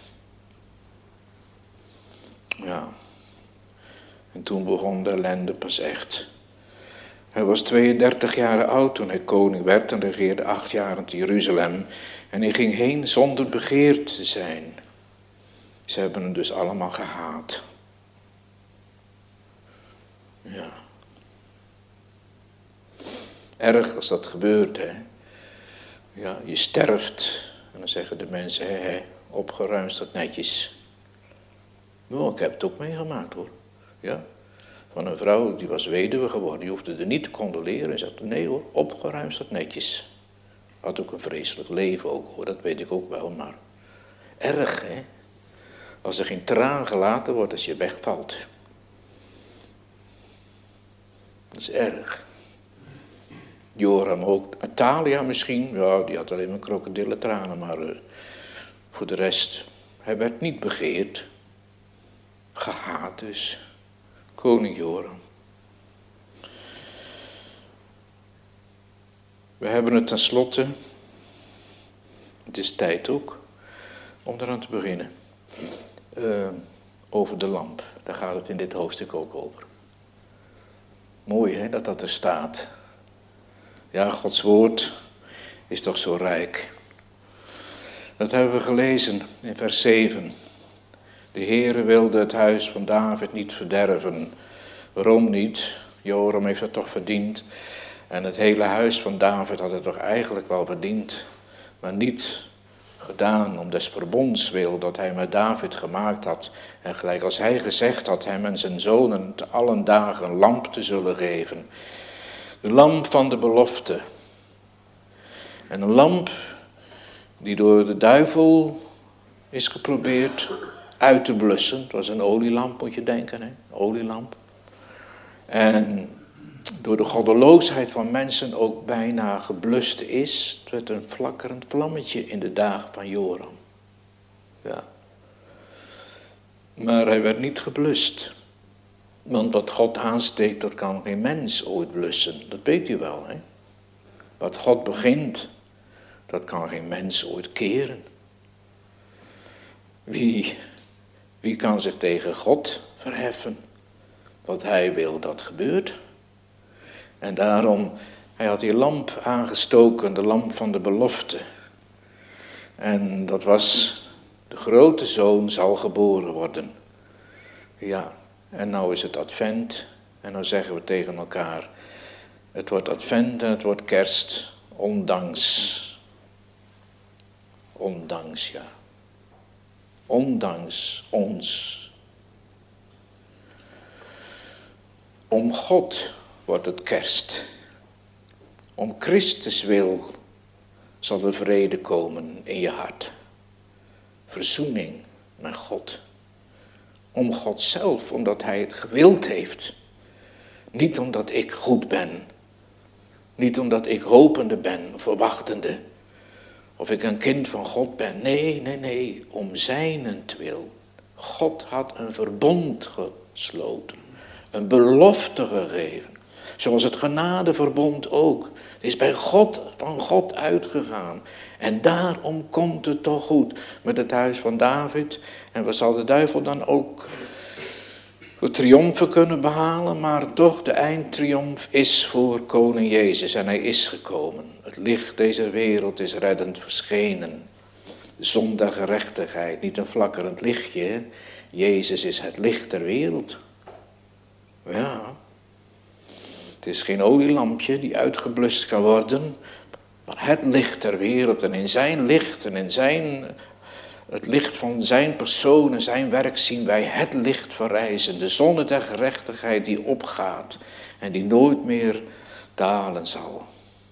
Ja. En toen begon de ellende pas echt. Hij was tweeëndertig jaar oud toen hij koning werd en regeerde acht jaar in Jeruzalem. En hij ging heen zonder begeerd te zijn. Ze hebben hem dus allemaal gehaat. Ja. Erg als dat gebeurt, hè. Ja, je sterft. En dan zeggen de mensen, hè, hè, opgeruimd dat netjes. Nou, ik heb het ook meegemaakt, hoor. Ja. Van een vrouw, die was weduwe geworden. Die hoefde er niet te condoleren. En zei, nee hoor, opgeruimd dat netjes. Had ook een vreselijk leven ook, hoor. Dat weet ik ook wel, maar erg, hè. Als er geen traan gelaten wordt als je wegvalt. Dat is erg. Joram ook. Atalia misschien. Ja, die had alleen maar krokodillentranen. Maar uh, voor de rest. Hij werd niet begeerd. Gehaat dus. Koning Joram. We hebben het tenslotte. Het is tijd ook. Om eraan te beginnen. Uh, over de lamp. Daar gaat het in dit hoofdstuk ook over. Mooi, hè, dat dat er staat. Ja, Gods woord is toch zo rijk. Dat hebben we gelezen in vers zeven. De Heere wilde het huis van David niet verderven. Waarom niet? Joram heeft het toch verdiend. En het hele huis van David had het toch eigenlijk wel verdiend. Maar niet gedaan om des verbonds wil dat hij met David gemaakt had. En gelijk als hij gezegd had hem en zijn zonen te allen dagen een lamp te zullen geven. De lamp van de belofte. En een lamp die door de duivel is geprobeerd uit te blussen. Het was een olielamp, moet je denken, hè? Een olielamp. En door de goddeloosheid van mensen ook bijna geblust is. Het werd een flakkerend vlammetje in de dagen van Joram. Ja. Maar hij werd niet geblust. Want wat God aansteekt, dat kan geen mens ooit blussen. Dat weet u wel, hè? Wat God begint, dat kan geen mens ooit keren. Wie, wie kan zich tegen God verheffen? Wat hij wil, dat gebeurt. En daarom, hij had die lamp aangestoken, de lamp van de belofte. En dat was, de grote zoon zal geboren worden. Ja, en nou is het advent. En nou zeggen we tegen elkaar, het wordt advent en het wordt kerst, ondanks. Ondanks, ja. Ondanks ons. Om God wordt het kerst. Om Christus wil zal er vrede komen in je hart. Verzoening naar God. Om God zelf, omdat hij het gewild heeft. Niet omdat ik goed ben. Niet omdat ik hopende ben, verwachtende. Of ik een kind van God ben. Nee, nee, nee. Om zijnentwil. God had een verbond gesloten. Een belofte gegeven. Zoals het genadeverbond ook. Het is bij God, van God uitgegaan. En daarom komt het toch goed met het huis van David. En wat zal de duivel dan ook de triomfen kunnen behalen. Maar toch de eindtriomf is voor koning Jezus. En hij is gekomen. Het licht deze wereld is reddend verschenen. De zon der gerechtigheid. Niet een flakkerend lichtje. Jezus is het licht der wereld. Ja. Het is geen olielampje die uitgeblust kan worden. Maar het licht der wereld. En in zijn licht en in zijn, het licht van zijn persoon en zijn werk zien wij het licht verrijzen. De zon der gerechtigheid die opgaat. En die nooit meer dalen zal.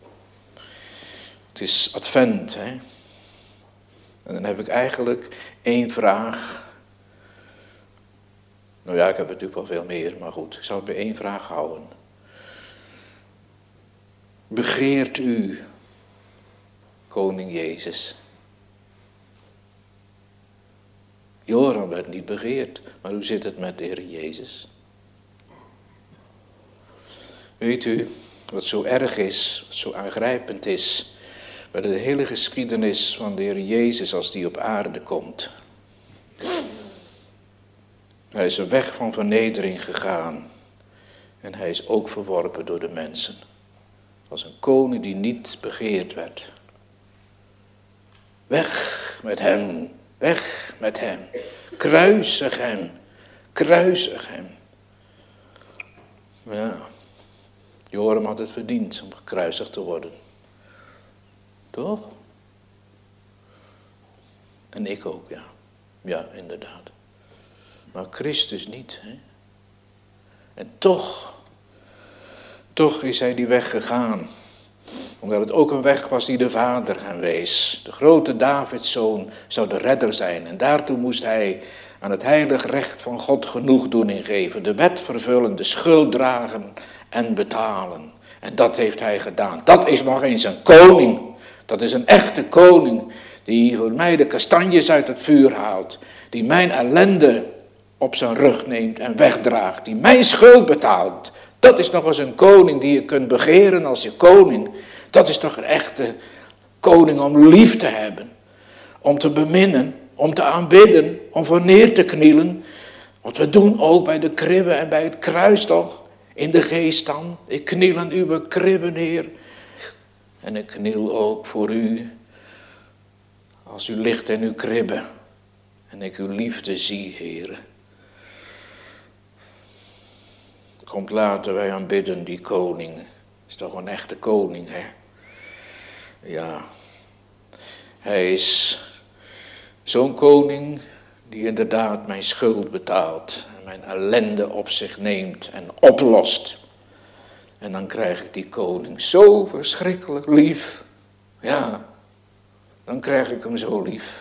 Het is advent, hè. En dan heb ik eigenlijk één vraag. Nou ja, ik heb natuurlijk wel veel meer, maar goed. Ik zal het bij één vraag houden. Begeert u koning Jezus? Joram werd niet begeerd, maar hoe zit het met de Heer Jezus? Weet u, wat zo erg is, wat zo aangrijpend is, bij de hele geschiedenis van de Heer Jezus als die op aarde komt. Hij is een weg van vernedering gegaan en hij is ook verworpen door de mensen. Als een koning die niet begeerd werd. Weg met hem, weg met hem. Kruisig hem, kruisig hem. Ja, Joram had het verdiend om gekruisigd te worden. Toch? En ik ook, ja. Ja, inderdaad. Maar Christus niet. Hè? En toch, toch is hij die weg gegaan. Omdat het ook een weg was die de Vader hem wees. De grote Davidszoon zou de redder zijn. En daartoe moest hij aan het heilig recht van God genoegdoening geven. De wet vervullen, de schuld dragen en betalen. En dat heeft hij gedaan. Dat is nog eens een koning. Dat is een echte koning. Die voor mij de kastanjes uit het vuur haalt. Die mijn ellende op zijn rug neemt en wegdraagt. Die mijn schuld betaalt. Dat is nog eens een koning die je kunt begeren als je koning. Dat is toch een echte koning om lief te hebben. Om te beminnen. Om te aanbidden. Om voor neer te knielen. Wat we doen ook bij de kribbe en bij het kruis toch. In de geest dan. Ik kniel aan uw kribbe neer. En ik kniel ook voor u. Als u ligt in uw kribbe. En ik uw liefde zie, Heere. Komt later wij aanbidden die koning. Is toch een echte koning, hè? Ja. Hij is zo'n koning die inderdaad mijn schuld betaalt. En mijn ellende op zich neemt en oplost. En dan krijg ik die koning zo verschrikkelijk lief. Ja. Dan krijg ik hem zo lief.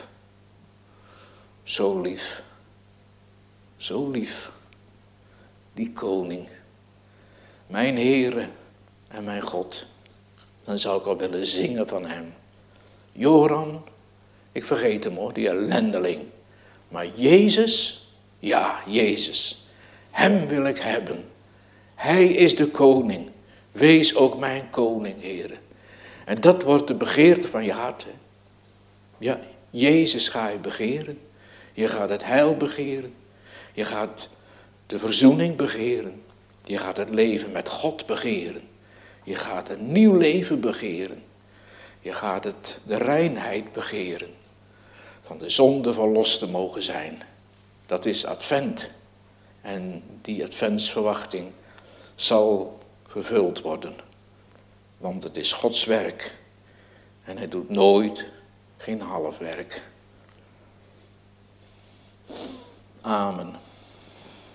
Zo lief. Zo lief. Die koning. Mijn Heere en mijn God. Dan zou ik al willen zingen van hem. Joram, ik vergeet hem hoor, die ellendeling. Maar Jezus, ja, Jezus. Hem wil ik hebben. Hij is de koning. Wees ook mijn koning, Heere. En dat wordt de begeerte van je hart. Hè? Ja, Jezus ga je begeren. Je gaat het heil begeren. Je gaat de verzoening begeren. Je gaat het leven met God begeren. Je gaat een nieuw leven begeren. Je gaat het, de reinheid begeren. Van de zonde verlost te mogen zijn. Dat is advent. En die adventsverwachting zal vervuld worden. Want het is Gods werk. En hij doet nooit geen half werk. Amen.